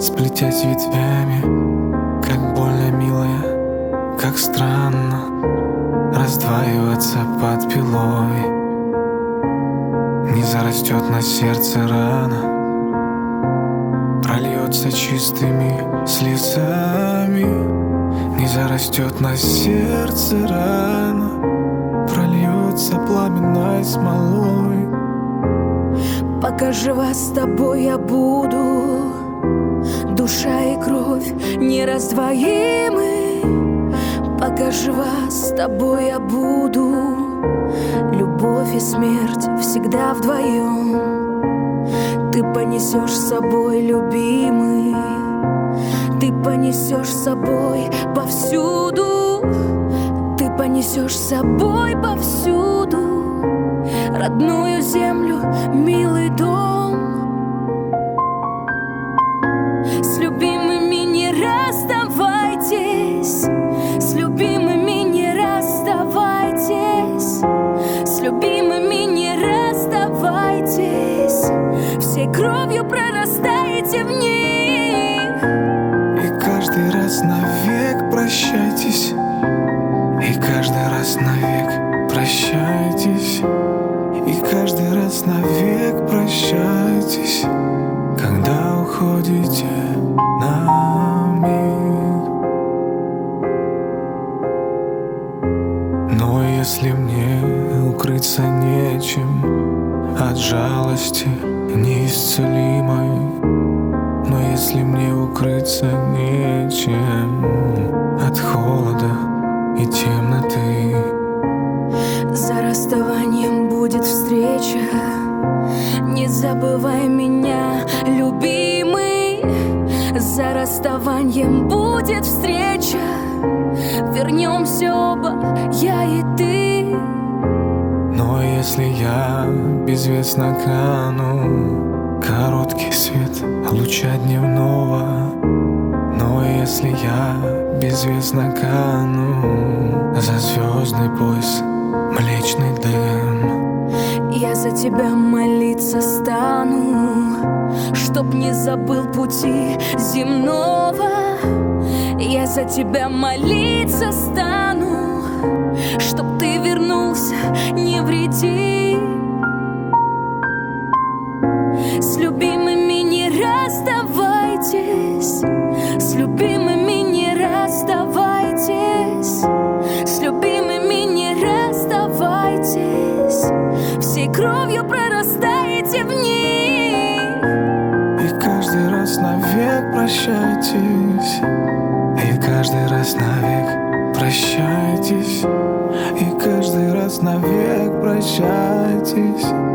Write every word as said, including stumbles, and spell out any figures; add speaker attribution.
Speaker 1: сплетясь ветвями, как больно, милая, как странно раздваиваться под пилой. Не зарастет на сердце рана, прольется чистыми слезами. Не зарастет на сердце рана, прольется пламенной смолой.
Speaker 2: Пока жива с тобой я буду, душа и кровь нераздвоимы. Пока жива с тобой я буду, любовь и смерть всегда вдвоем. Ты понесешь с собой, любимый, ты понесешь с собой повсюду. Ты понесешь с собой повсюду родную землю, милый дом. С любимыми не расставайтесь, с любимыми не расставайтесь, с любимыми не расставайтесь. Всей кровью прорастаете в них.
Speaker 1: И каждый раз навек прощайтесь, и каждый раз навек прощайтесь, и каждый раз навек прощайтесь, когда уходите на миг. Но если мне укрыться нечем от жалости неисцелимой, но если мне укрыться нечем от холода и темноты,
Speaker 2: за расставанием будет встреча. Не забывай меня, любимый. За расставанием будет встреча. Вернемся оба, я и ты.
Speaker 1: Но если я безвестно кану, короткий свет луча дневного. Но если я безвестно кану, за звездный пояс млечный дым,
Speaker 2: я за тебя молиться стану, чтоб не забыл пути земного. Я за тебя молиться стану, чтоб ты вернулся невредим. С любимыми не расставайтесь, с любимыми не расставайтесь, с любимыми не расставайтесь. Всей кровью прорастаете в них.
Speaker 1: И каждый раз навек прощайтесь, и каждый раз навек прощайтесь, и каждый раз навек прощайтесь.